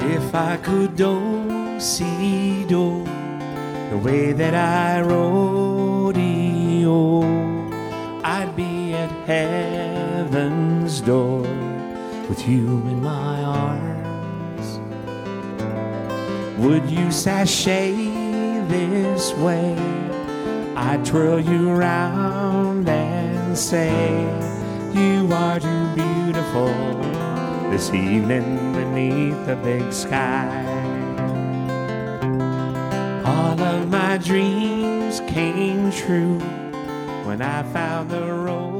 If I could see the way that I rodeo, I'd be at heaven's door with you in my arms. Would you sashay this way? I'd twirl you round and say, you are too beautiful this evening beneath the big sky. All of my dreams came true when I found the road.